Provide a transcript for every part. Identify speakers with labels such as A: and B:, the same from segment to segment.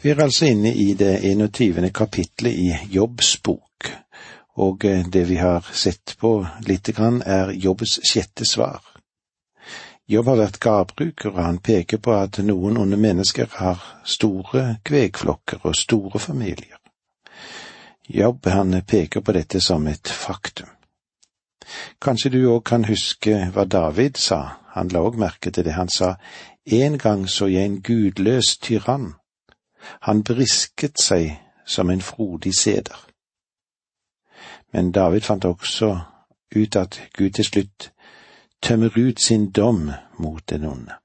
A: Vi er altså inne i det 21. kapitlet i Jobbs bok, og det vi har sett på litt grann er Jobbs 6. svar. Jobb har vært gardbruker, og han peker på at noen onde mennesker har store kvegflokker og store familier. Jobb, han peker på dette som et faktum. Kanskje du også kan huske hva David sa. Han la også merke til det. Han sa, «En gang så jeg en gudløs tyrann. Han brisket seg som en frodig seder.» Men David fant også ut at Gud til slutt tømmer ut sin dom mot den onde.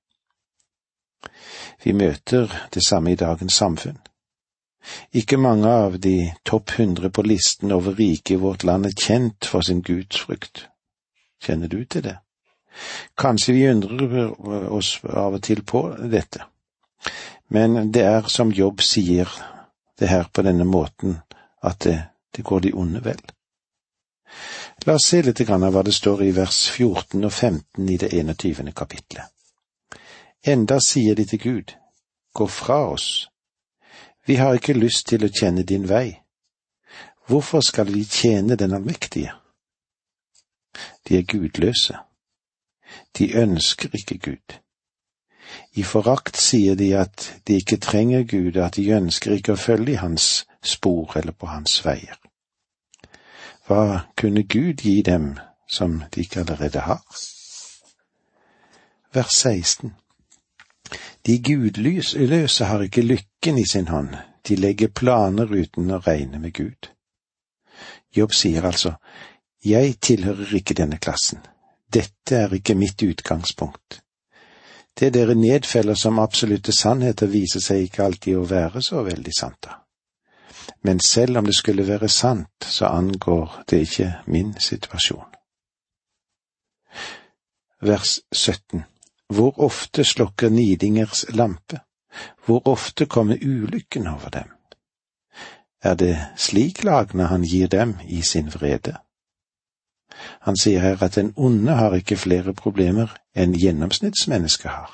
A: Vi møter det samme i dagens samfunn. Ikke mange av de topp 100 på listen over rike i vårt land er kjent for sin gudsfrykt. Kjenner du til det? Kanskje vi undrer oss av og til på dette. Men det er som Jobb sier det her på denne måten, at det går de onde vel. La oss se litt grann av hva det står i vers 14 og 15 i det 21. kapitlet. Enda sier de til Gud, «Gå fra oss. Vi har ikke lyst til å kjenne din vei. Hvorfor skal vi tjene den allmektige?» De er gudløse. De ønsker ikke Gud. I forakt sier de at de ikke trenger Gud, at de ønsker ikke å følge i hans spor eller på hans veier. Hva kunne Gud gi dem som de ikke allerede har? Vers 16. De gudløse har ikke lykken i sin hånd, de legger planer uten å regne med Gud. Jobb sier altså, «Jeg tilhører ikke denne klassen. Dette er ikke mitt utgangspunkt. Det dere nedfeller som absolutte sannheter viser seg ikke alltid å være så veldig sant da. Men selv om det skulle være sant, så angår det ikke min situasjon.» Vers 17. Hvor ofte slokker nidingers lampe? Hvor ofte kommer ulykken over dem? Er det slik lagene han gir dem i sin vrede? Han sier her at den onde har ikke flere problemer enn gjennomsnittsmennesket har.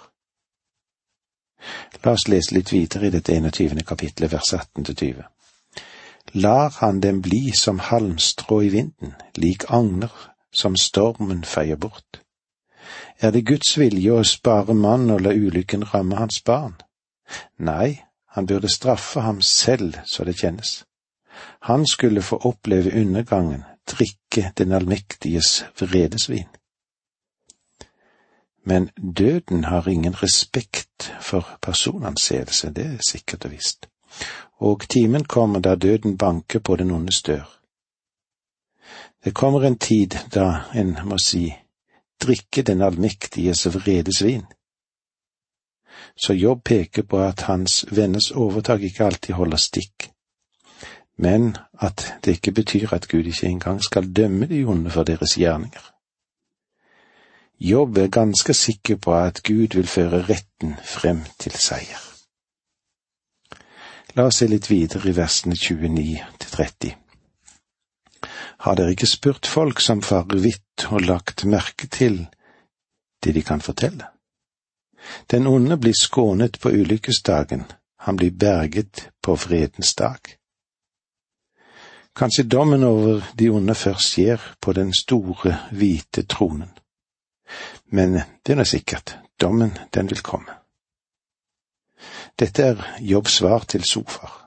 A: La oss lese litt videre i dette 21. kapitlet, vers 18-20. Lar han dem bli som halmstrå i vinden, lik agner som stormen feier bort. Er det Guds vilje å spare mann og la ulykken ramme hans barn? Nei, han burde straffe ham selv så det kjennes. Han skulle få oppleve undergangen, drikke den allmektiges vredesvin. Men døden har ingen respekt for personanseelse, det er sikkert og visst. Og timen kommer da døden banker på den ondes dør. Det kommer en tid da en må si, drikke den allmektiges vredesvin. Så Jobb peker på at hans venners overtak ikke alltid holder stikk, men at det ikke betyr at Gud ikke engang skal dømme de onde for deres gjerninger. Jobb er ganske sikker på at Gud vil føre retten frem til seier. La oss se litt videre i versene 29-30. Har dere ikke spurt folk som farer vidt og lagt merke til det de kan fortelle? Den onde blir skånet på ulykkesdagen, han blir berget på fredens dag. Kanskje dommen over de onde først skjer på den store, hvite tronen. Men det er sikkert, dommen den vil komme. Dette er Jobbs svar til Sofar.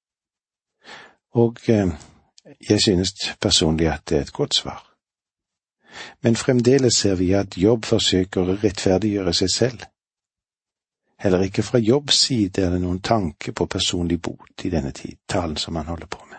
A: Og jeg synes personlig at det er et godt svar. Men fremdeles ser vi at Jobb forsøker å rettferdiggjøre seg selv. Heller ikke fra Jobbs side er det noen tanke på personlig bot i denne talen som han holder på med.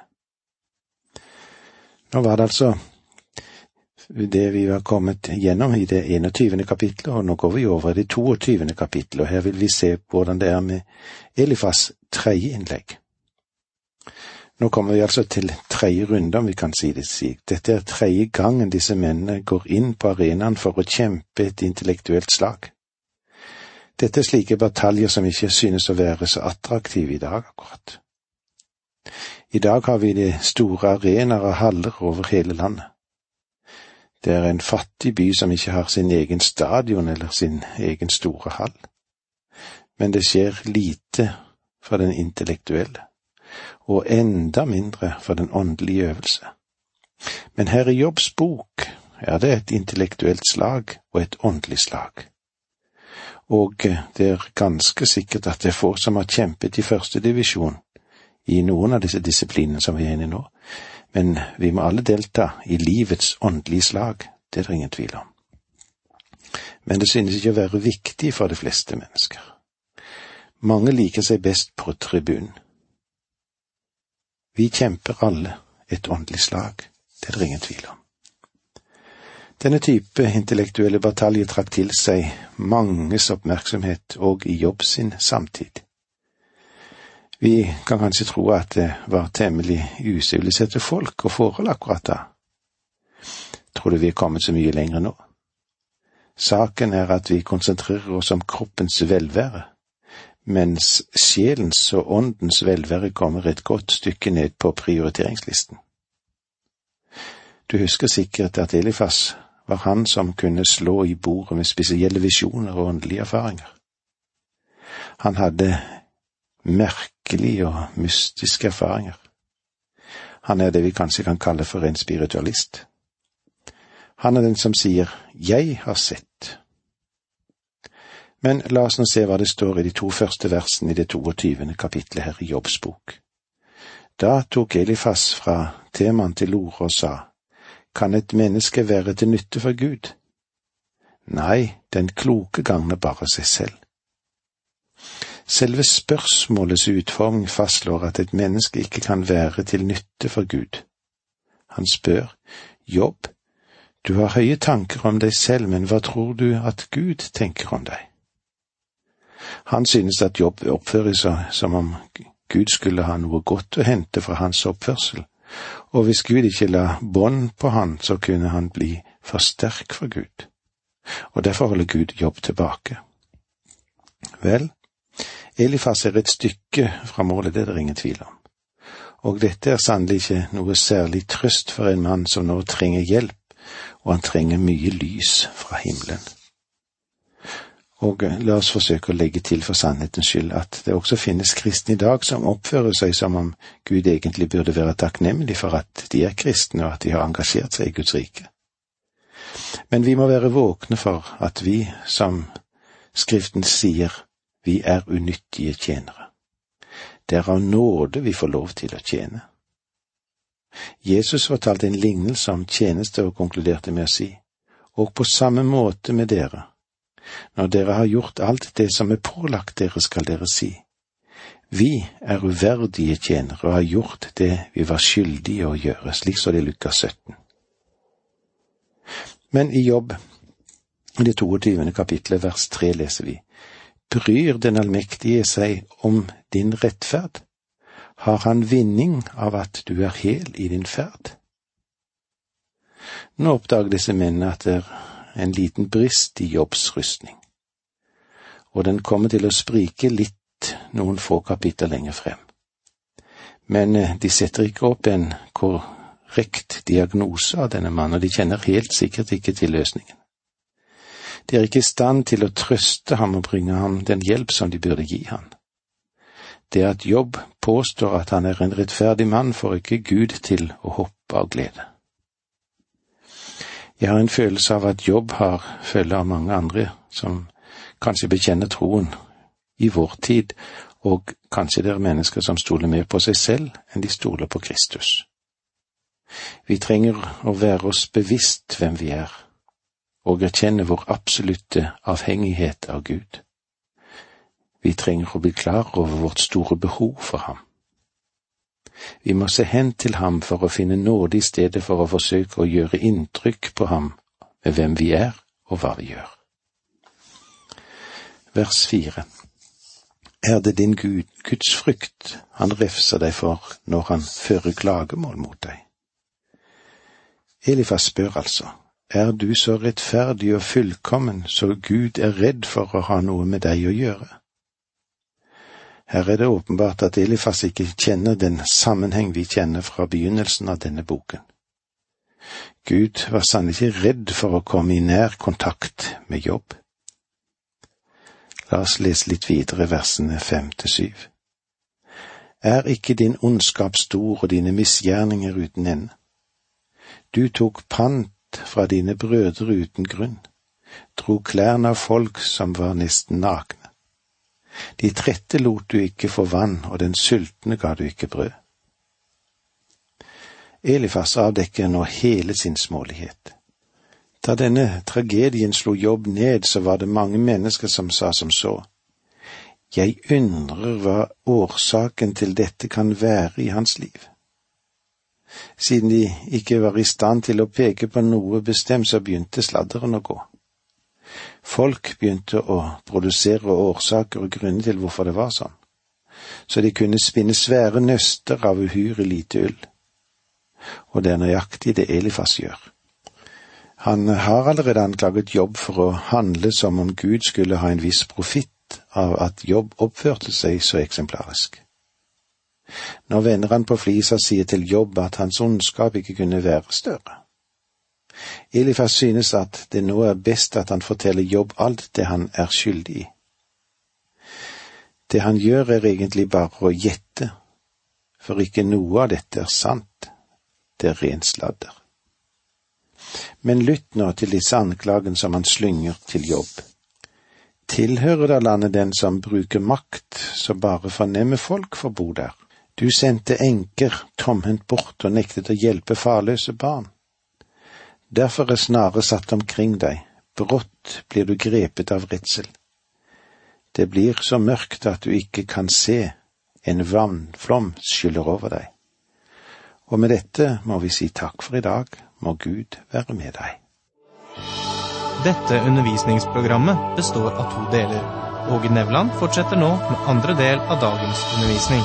A: Nå var det altså det vi var kommet gjennom i det 21. kapitlet, og nå går vi over i det 22. kapitlet, og her vil vi se hvordan det er med Elifas tredje innlegg. Nå kommer vi altså til tredje runde, om vi kan si det slik. Dette er tredje gangen disse mennene går inn på arenaen for å kjempe et intellektuelt slag. Dette er slike bataljer som ikke synes å være så attraktive i dag akkurat. I dag har vi de store arenaer og haller over hele landet. Det er en fattig by som ikke har sin egen stadion eller sin egen store hall. Men det skjer lite for den intellektuelle, og enda mindre for den åndelige øvelse. Men her i Jobbs bok er det et intellektuelt slag og et åndelig slag. Og det er ganske sikkert at det er få som har kjempet i første divisjon i noen av disse disiplinene som vi er inne i nå, men vi må alle delta i livets åndelige slag, det er det ingen tvil om. Men det synes ikke å være viktig for de fleste mennesker. Mange liker seg best på tribunen. Vi kjemper alle et åndelig slag, det er det ingen tvil om. Denne type intellektuelle batalje trakk til seg manges oppmerksomhet og i Jobb sin samtid. Vi kan kanskje tro at det var temmelig usiviliserte folk og forhold akkurat da. Tror du vi er kommet så mye lenger nå? Saken er at vi konsentrerer oss om kroppens velvære, mens sjelens og åndens velvære kommer et godt stykke ned på prioriteringslisten. Du husker sikkert at Elifas var han som kunne slå i bordet med spesielle visjoner og åndelige erfaringer. Han hadde merkelige og mystiske erfaringer. Han er det vi kanskje kan kalle for en spiritualist. Han er den som sier, «Jeg har sett». Men la oss nå se hva det står i de 2 første versene i det 22. kapitlet her i Jobbs bok. Da tok Elifas fra Teman til orde og sa, «Kan et menneske være til nytte for Gud?» Nei, den kloke gagner bare seg selv. Selve spørsmålets utforming fastslår at et menneske ikke kan være til nytte for Gud. Han spør, «Jobb, du har høye tanker om deg selv, men hva tror du at Gud tenker om deg?» Han synes at Jobb oppfører seg som om Gud skulle ha noe godt å hente fra hans oppførsel, og hvis Gud ikke la bånd på han, så kunne han bli for sterk for Gud, og derfor holder Gud Jobb tilbake. Vel, Elifas er et stykke fra målet, det er det ingen tvil om, og dette er sannelig ikke noe særlig trøst for en mann som nå trenger hjelp, og han trenger mye lys fra himmelen. Og la oss forsøke å legge til for sannhetens skyld at det også finnes kristne i dag som oppfører seg som om Gud egentlig burde være takknemlig for at de er kristne og at de har engasjert seg i Guds rike. Men vi må være våkne for at vi, som Skriften sier, vi er unyttige tjenere. Det er av nåde vi får lov til å tjene. Jesus fortalte en lignelse om tjeneste og konkluderte med å si, og på samme måte med dere. Når dere har gjort alt det som er pålagt dere, skal dere si, vi er uverdige tjenere og har gjort det vi var skyldige å gjøre, slik så det i Lukas 17. Men i Jobb, i det 22. kapitlet, vers 3 leser vi, bryr den allmektige seg om din rettferd? Har han vinning av at du er hel i din ferd? Nå oppdager disse mennene at det er en liten brist i Jobbs rustning, og den kommer til å sprike litt noen få kapitler lenger frem. Men de setter ikke opp en korrekt diagnose av denne mannen, og de kjenner helt sikkert ikke til løsningen. De er ikke i stand til å trøste ham og bringe ham den hjelp som de burde gi ham. Det at Jobb påstår at han er en rettferdig mann, får ikke Gud til å hoppe av glede. Jeg har en følelse av at Jobb har følge av mange andre som kanskje bekjenner troen i vår tid, og kanskje det er mennesker som stoler mer på seg selv enn de stoler på Kristus. Vi trenger å være oss bevisst hvem vi er, og erkjenne vår absolutte avhengighet av Gud. Vi trenger å bli klar over vårt store behov for ham. Vi må se hen til ham for å finne nåde i stedet for å forsøke å gjøre inntrykk på ham med hvem vi er og hva vi gjør. Vers 4. Er det din Guds frykt han refser deg for når han fører klagemål mot deg? Elifas spør altså, er du så rettferdig og fullkommen så Gud er redd for å ha noe med deg å gjøre? Her er det åpenbart at Elifas ikke kjenner den sammenheng vi kjenner fra begynnelsen av denne boken. Gud var sannelig ikke redd for å komme i nær kontakt med Jobb. La oss lese litt videre versene 5-7. Er ikke din ondskap stor og dine misgjerninger uten ende? Du tok pant fra dine brødre uten grunn, dro klærne av folk som var nesten nakne. De trette lot du ikke få vann, og den sultne ga du ikke brød. Elifas avdekker nå hele sin smålighet. Da denne tragedien slo Jobb ned, så var det mange mennesker som sa som så: Jeg undrer hva årsaken til dette kan være i hans liv. Siden de ikke var i stand til å peke på noe bestemt, så begynte sladderen å gå. Folk begynte å produsere årsaker og grunner til hvorfor det var sånn, så de kunne spinne svære nøster av uhyre lite ull. Og det er nøyaktig det Elifas gjør. Han har allerede anklaget Jobb for å handle som om Gud skulle ha en viss profitt av at Jobb oppførte seg så eksemplarisk. Nå vender han på flisa og sier til Jobb at hans ondskap ikke kunne være større. Elifas synes at det nå er best at han forteller Jobb alt det han er skyldig i. Det han gjør er egentlig bare å gjette, for ikke noe av dette er sant. Det er ren sladder. Men lytt nå til disse anklagen som han slynger til Jobb. Tilhører da landet den som bruker makt, så bare fornemmer folk får bo der? Du sendte enker tomhendt bort og nektet å hjelpe farløse barn. Derfor er snare satt omkring deg, brått blir du grepet av redsel. Det blir så mørkt at du ikke kan se, en vannflom skyller over deg. Og med dette må vi si takk for i dag, må Gud være med deg.
B: Dette undervisningsprogrammet består av 2 deler. Åge Nevland fortsetter nå med andre del av dagens undervisning.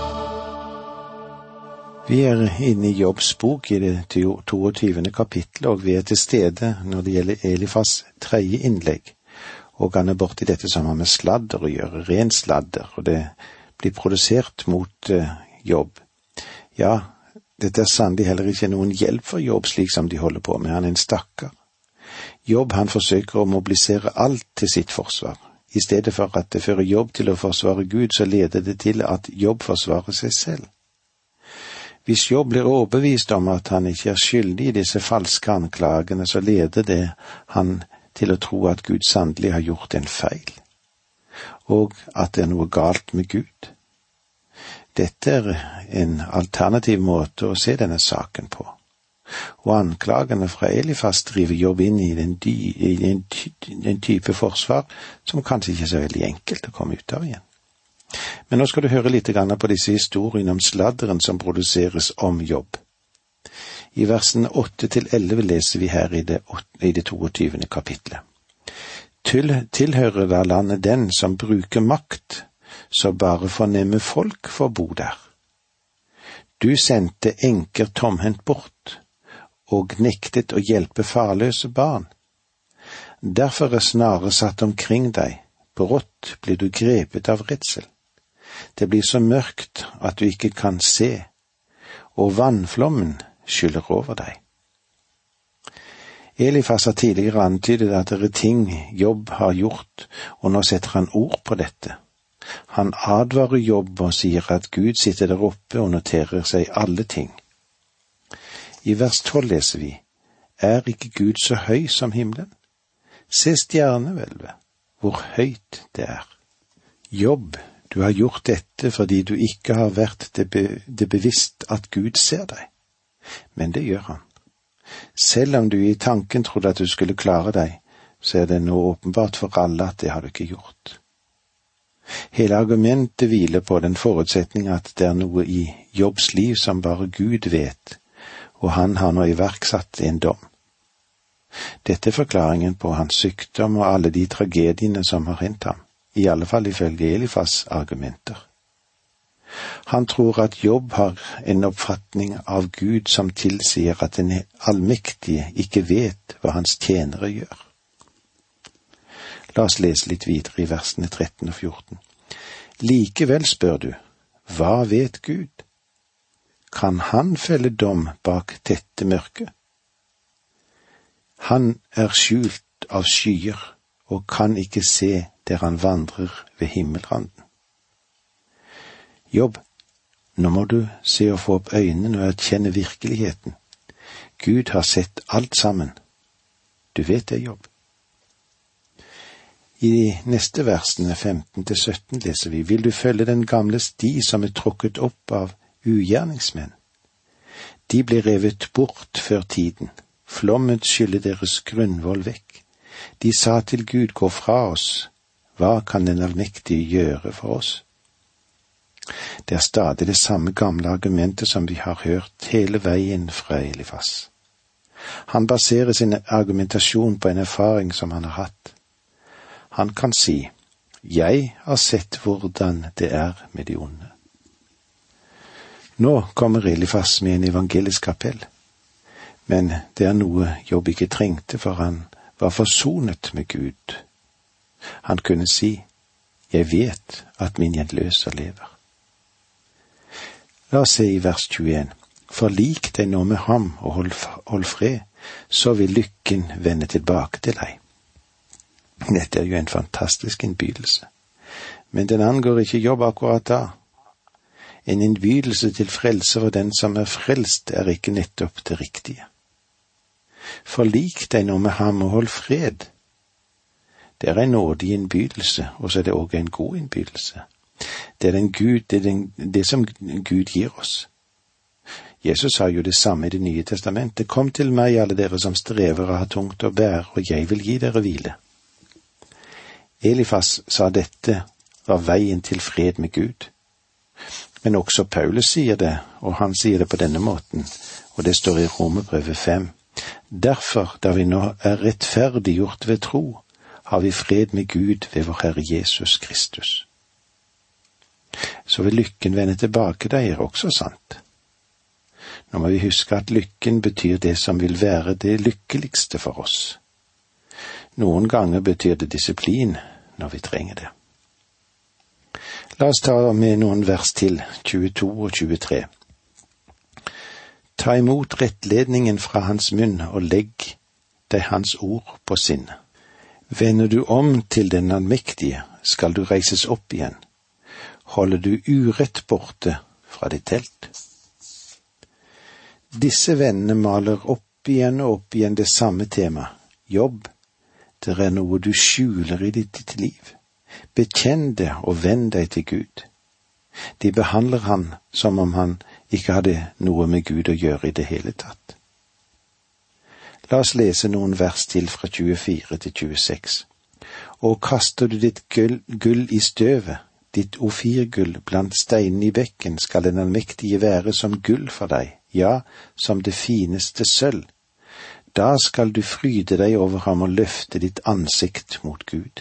A: Vi er inne i Jobbs bok i det 22. kapitlet, og vi er til stede når det gjelder Elifas 3. innlegg. Og han er borti dette som har med sladder å gjøre, ren sladder, og det blir produsert mot Jobb. Ja, dette er sannelig heller ikke noen hjelp for Jobb slik som de holder på med, han er en stakkar. Jobb han forsøker å mobilisere alt til sitt forsvar. I stedet for at det fører Jobb til å forsvare Gud, så leder det til at Jobb forsvarer seg selv. Hvis Jobb blir overbevist om at han ikke er skyldig i disse falske anklagene, så leder det han til å tro at Gud sannelig har gjort en feil, og at det er noe galt med Gud. Dette er en alternativ måte å se denne saken på. Og anklagene fra Elifas driver Jobb inn i en type forsvar som kanskje ikke er så veldig enkelt å komme ut av igjen. Men nå skal du høre litt på disse historiene om sladderen som produseres om Jobb. I versene 8-11 leser vi her i det 22. kapitlet. Tilhører da landet den som bruker makt, så bare fornemme folk får bo der. Du sendte enker tomhendt bort, og nektet å hjelpe farløse barn. Derfor er snare satt omkring deg, brått blir du grepet av redsel. Det blir så mørkt at du ikke kan se, og vannflommen skyller over deg. Elifas har tidligere antydet at det er ting Jobb har gjort, og nå setter han ord på dette. Han advarer Jobb og sier at Gud sitter der oppe og noterer seg alle ting. I vers 12 leser vi: Er ikke Gud så høy som himmelen? Se stjernehvelvet, hvor høyt det er. Jobb, du har gjort dette fordi du ikke har vært det bevisst at Gud ser deg. Men det gjør han. Selv om du i tanken trodde at du skulle klare deg, så er det nå åpenbart for alle at det har du ikke gjort. Hele argumentet hviler på den forutsetning at det er noe i Jobbs liv som bare Gud vet, og han har nå iverksatt en dom. Dette er forklaringen på hans sykdom og alle de tragediene som har hendt ham, i alle fall ifølge Elifas argumenter. Han tror at Jobb har en oppfatning av Gud som tilsier at den allmektige ikke vet hva hans tjenere gjør. La oss lese litt videre i versene 13 og 14. Likevel spør du, hva vet Gud? Kan han felle dom bak tette mørke? Han er skjult av skyer og kan ikke se der han vandrer ved himmelranden. Jobb, Nå må du se og få opp øynene og erkjenne virkeligheten. Gud har sett alt sammen. Du vet det, Jobb. I de neste versene 15-17 leser vi: Vil du følge den gamle sti som er tråkket opp av ugjerningsmenn? De ble revet bort før tiden. Flommen skyller deres grunnvoll vekk. De sa til Gud: gå fra oss. Hva kan den allmektige gjøre for oss? Det er stadig det samme gamle argumentet som vi har hørt hele veien fra Elifas. Han baserer sin argumentasjon på en erfaring som han har hatt. Han kan si: jeg har sett hvordan det er med de onde. Nå kommer Elifas med en evangelisk appell, men det er noe Jobb ikke trengte, for han var forsonet med Gud. Han kunne si: jeg vet at min gjenløser lever. La oss se i vers 21. Forlik deg nå med ham og hold fred, så vil lykken vende tilbake til deg. Dette er jo en fantastisk innbydelse, men den angår ikke Jobb akkurat da. En innbydelse til frelse for den som er frelst, er ikke nettopp det riktige. Forlik deg nå med ham og hold fred. Det er en nådig innbydelse, og så er det også en god innbydelse. Det er det som Gud gir oss. Jesus sa jo det samme i Det nye testamentet: kom til meg, alle dere som strever og har tungt å bære, og jeg vil gi dere hvile. Elifas sa dette var veien til fred med Gud. Men også Paulus sier det, og han sier det på denne måten, og det står i Romerbrevet 5. Derfor, da vi nå er rettferdiggjort ved tro, har vi fred med Gud ved vår Herre Jesus Kristus. Så vil lykken vende tilbake, det er også sant. Nå må vi huske at lykken betyr det som vil være det lykkeligste for oss. Noen ganger betyr det disiplin når vi trenger det. La oss ta med noen vers til, 22 og 23. Ta imot rettledningen fra hans munn og legg deg hans ord på sinne. Vender du om til den allmektige, skal du reises opp igjen. Holder du urett borte fra ditt telt? Disse vennene maler opp igjen det samme tema. Jobb, det er noe du skjuler i ditt liv. Bekjenn det og vend deg til Gud. De behandler han som om han ikke hadde noe med Gud å gjøre i det hele tatt. La oss lese noen vers til fra 24 til 26. Og kaster du ditt gull i støvet, ditt ofirgull blant steinene i bekken, skal den allmektige være som gull for deg, ja, som det fineste sølv. Da skal du fryde deg over ham og løfte ditt ansikt mot Gud.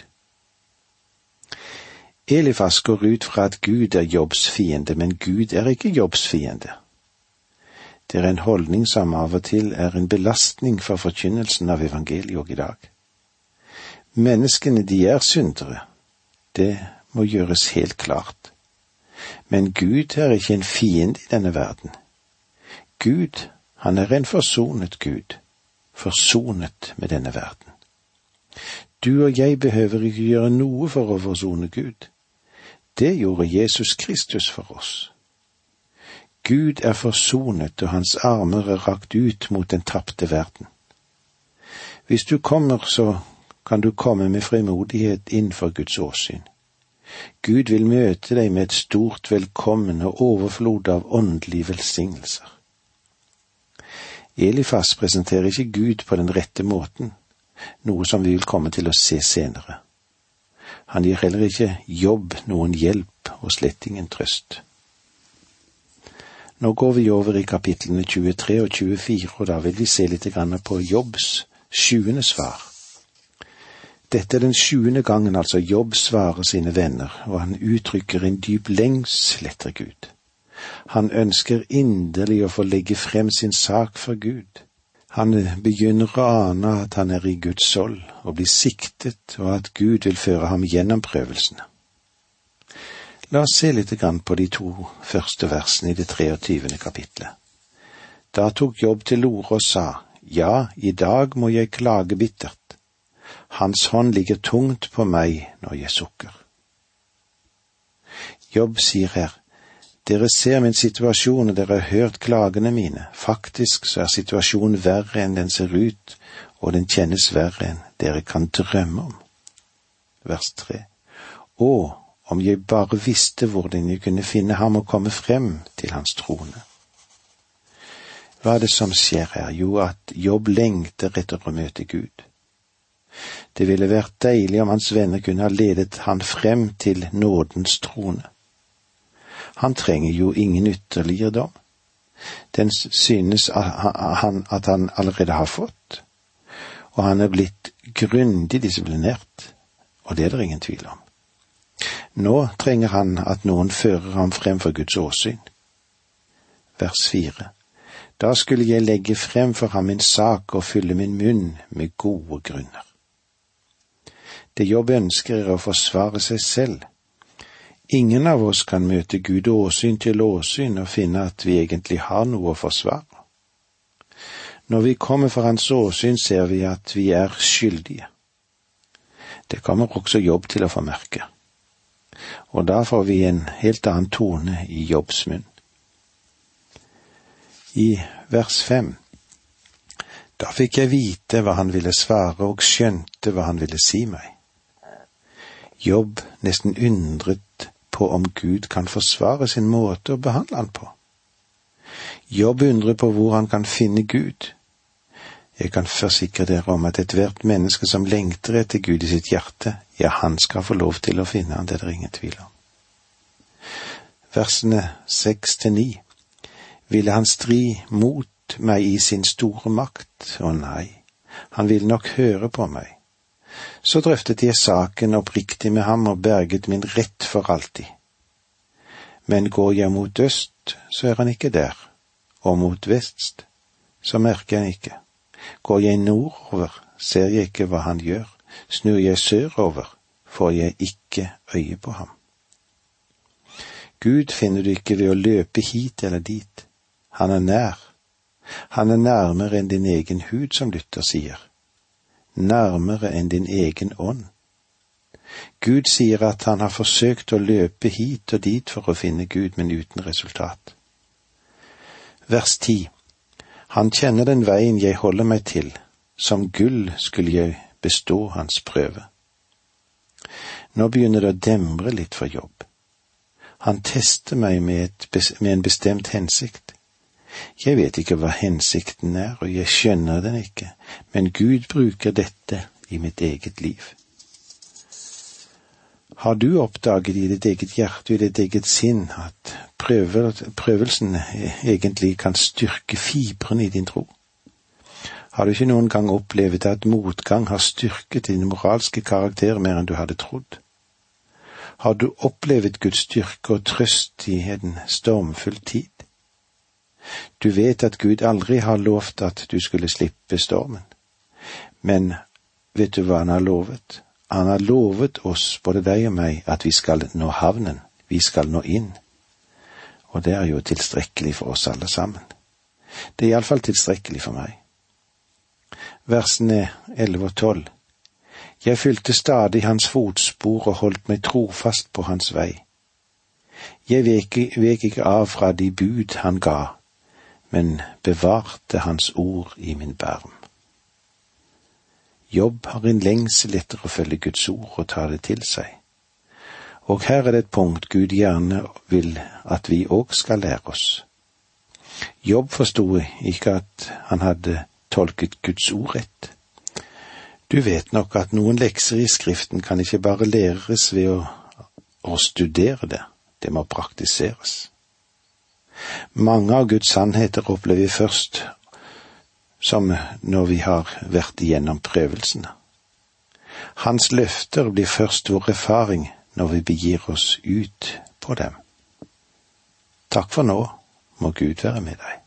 A: Elifas går ut fra at Gud er Jobbs fiende, men Gud er ikke Jobbs fiende. Det er en holdning som av og til er en belastning for forkynnelsen av evangeliet i dag. Menneskene, de er syndere. Det må gjøres helt klart. Men Gud er ikke en fiende i denne verden. Gud, han er en forsonet Gud, forsonet med denne verden. Du og jeg behøver ikke gjøre noe for å forsone Gud. Det gjorde Jesus Kristus for oss. Gud er forsonet, og hans armer er rakt ut mot den tapte verden. Hvis du kommer, så kan du komme med frimodighet innenfor Guds åsyn. Gud vil møte deg med et stort velkommen og overflod av åndelige velsignelser. Elifas presenterer ikke Gud på den rette måten, noe som vi vil komme til å se senere. Han gir heller ikke Jobb noen hjelp og slett ingen trøst. Nå går vi over i kapitlene 23 og 24, og da vil vi se litt på Jobbs 7. svar. Dette er den 7. gangen altså Jobb svarer sine venner, og han uttrykker en dyp lengsel etter Gud. Han ønsker inderlig å få legge frem sin sak for Gud. Han begynner å ane at han er i Guds sold og blir siktet, og at Gud vil føre ham gjennom prøvelsene. La oss se litt på de 2 første versene i det 23. kapitlet. Da tok Jobb til orde og sa: ja, i dag må jeg klage bittert. Hans hånd ligger tungt på meg når jeg sukker. Jobb sier her: Dere ser min situasjon, og dere har hørt klagene mine. Faktisk så er situasjonen verre enn den ser ut, og den kjennes verre enn dere kan drømme om. Vers 3. Og om jeg bare visste hvordan jeg kunne finne ham og komme frem til hans trone. Hva er det som skjer her? Jo, at Jobb lengter etter å møte Gud. Det ville vært deilig om hans venner kunne ha ledet han frem til nådens trone. Han trenger jo ingen ytterligere dom. Den synes at han allerede har fått, og han er blitt grundig disiplinert, og det er det ingen tvil om. Nå trenger han at noen fører ham frem for Guds åsyn. Vers 4. Da skulle jeg legge frem for ham min sak og fylle min munn med gode grunner. Det Jobb ønsker er å forsvare seg selv. Ingen av oss kan møte Gud åsyn til åsyn og finne at vi egentlig har noe å forsvare. Når vi kommer for hans åsyn, ser vi at vi er skyldige. Det kommer også Jobb til å få merke. Og da får vi en helt annen tone i Jobbs munn. I vers 5. Da fikk jeg vite hva han ville svare og skjønte hva han ville si meg. Jobb nesten undret på om Gud kan forsvare sin måte å behandle han på. Jobb undrer på hvor han kan finne Gud. Jeg kan forsikre dere om at ethvert menneske som lengter etter Gud i sitt hjerte, ja, han skal få lov til å finne han, det er det ingen tvil om. Versene 6-9. Ville han stri mot meg i sin store makt? Å nei, han ville nok høre på meg. Så drøftet jeg saken oppriktig med ham og berget min rett for alltid. Men går jeg mot øst, så er han ikke der, og mot vest, så merker jeg ikke. Går jeg nordover, ser jeg ikke hva han gjør. Snur jeg sørover, får jeg ikke øye på ham. Gud finner du ikke ved å løpe hit eller dit. Han er nær. Han er nærmere enn din egen hud, som Luther sier. Nærmere enn din egen ånd. Gud sier at han har forsøkt å løpe hit og dit for å finne Gud, men uten resultat. Vers 10. Han kjenner den veien jeg holder meg til. Som gull skulle jeg bestå hans prøve. Nå begynner det å demre litt for Jobb. Han tester meg med en bestemt hensikt. Jeg vet ikke hva hensikten er, og jeg skjønner den ikke, men Gud bruker dette i mitt eget liv. Har du oppdaget i ditt eget hjerte og i ditt eget sinn at prøvelsen egentlig kan styrke fibrene i din tro? Har du ikke noen gang opplevd at motgang har styrket din moralske karakter mer enn du hadde trodd? Har du opplevd Guds styrke og trøst i en stormfull tid? Du vet at Gud aldri har lovt at du skulle slippe stormen. Men vet du hva han har lovet? Han har lovet oss, både deg og meg, at vi skal nå havnen. Vi skal nå inn. Og det er jo tilstrekkelig for oss alle sammen. Det er iallfall tilstrekkelig for meg. Versene 11 og 12. Jeg fulgte stadig hans fotspor og holdt meg trofast på hans vei. Jeg vek ikke av fra de bud han ga, men bevarte hans ord i min barm. Jobb har en lengsel etter å følge Guds ord og ta det til seg. Og her er det et punkt Gud gjerne vil at vi også skal lære oss. Jobb forstod ikke at han hadde tolket Guds ord rett. Du vet nok at noen lekser i Skriften kan ikke bare læres ved å studere det, det må praktiseres. Mange av Guds sannheter opplever vi først som når vi har vært igjennom prøvelsene. Hans løfter blir først vår erfaring når vi begir oss ut på dem. Takk for nå, må Gud være med deg.